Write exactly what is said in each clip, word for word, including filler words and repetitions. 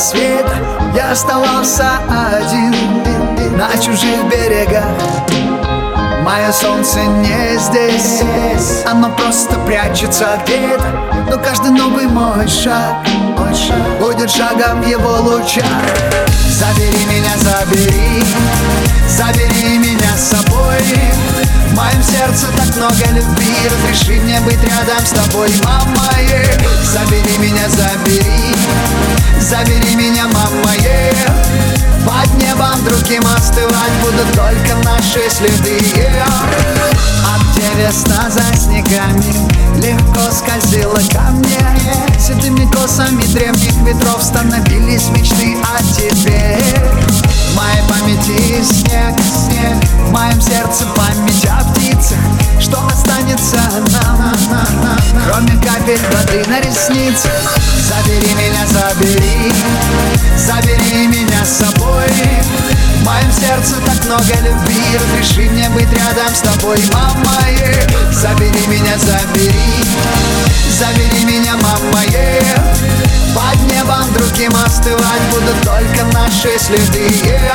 рассвета я оставался один на чужих берегах. Мое солнце не здесь, оно просто прячется где-то. Но каждый новый мой шаг, мой шаг будет шагом в его лучах. Забери меня, забери, забери меня с собой. В моем сердце так много любви, разреши мне быть рядом с тобой, мама. Yeah. Забери меня, забери, забери меня, мама. Yeah. Под небом другим остывать будут только наши следы. Yeah. А где весна за снегами легко скользила ко мне, седыми косами древних ветров становились мечты о тебе. В моей памяти снег, снег, в моем сердце память о птицах. Что останется нам, кроме капель воды на ресницах? Забери меня, забери, забери меня с собой. В моем сердце так много любви, разреши мне быть рядом с тобой, мама. Yeah. Забери меня, забери, забери меня, мама. Yeah. Под небом другим остывать будут только наши следы. Yeah.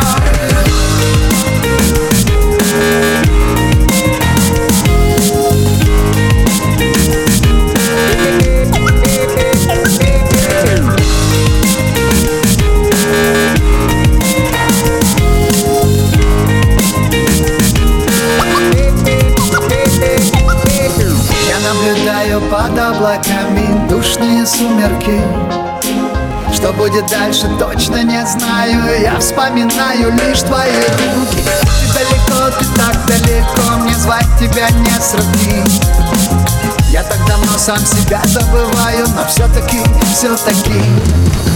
Наблюдаю под облаками душные сумерки. Что будет дальше, точно не знаю. Я вспоминаю лишь твои руки. Ты далеко, ты так далеко, мне звать тебя не сравнить. Я так давно сам себя забываю, но все-таки, все-таки